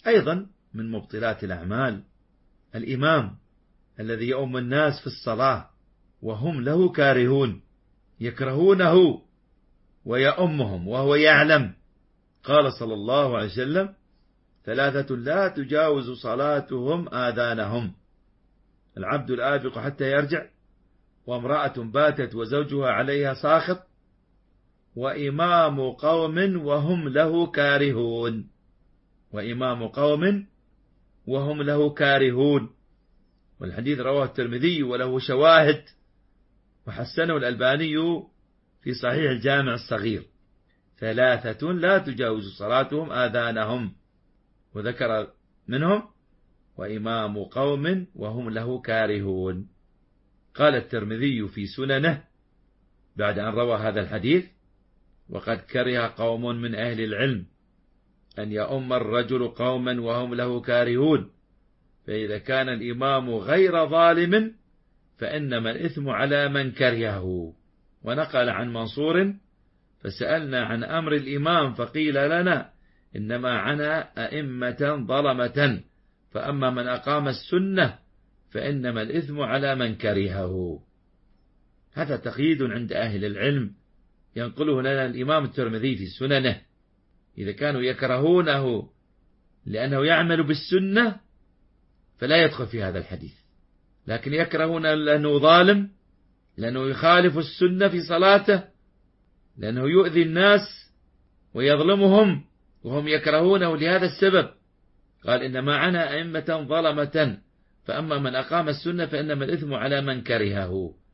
أيضا من مبطلات الأعمال الإمام الذي يؤم الناس في الصلاة وهم له كارهون، يكرهونه ويؤمهم وهو يعلم. قال صلى الله عليه وسلم: 3 لا تجاوز صلاتهم آذانهم: العبد الآبق حتى يرجع، وامرأة باتت وزوجها عليها ساخط، وإمام قوم وهم له كارهون. وإمام قوم وهم له كارهون. والحديث رواه الترمذي وله شواهد، وحسنه الألباني في صحيح الجامع الصغير. 3 لا تجاوز صلاتهم آذانهم، وذكر منهم: وإمام قوم وهم له كارهون. قال الترمذي في سننه بعد أن روى هذا الحديث: وقد كره قوم من أهل العلم أن يؤم الرجل قوما وهم له كارهون، فإذا كان الإمام غير ظالم فإنما الإثم على من كرهه. ونقل عن منصور: فسألنا عن أمر الإمام فقيل لنا: إنما عنا أئمة ظلمة، فأما من أقام السنة فإنما الإثم على من كرهه. هذا تقييد عند أهل العلم ينقله لنا الإمام الترمذي في سننه. إذا كانوا يكرهونه لأنه يعمل بالسنة فلا يدخل في هذا الحديث، لكن يكرهونه لأنه ظالم، لأنه يخالف السنة في صلاته، لأنه يؤذي الناس ويظلمهم وهم يكرهونه لهذا السبب. قال: إنما عنا أئمة ظلمة، فأما من أقام السنة فإنما الإثم على من كرهه.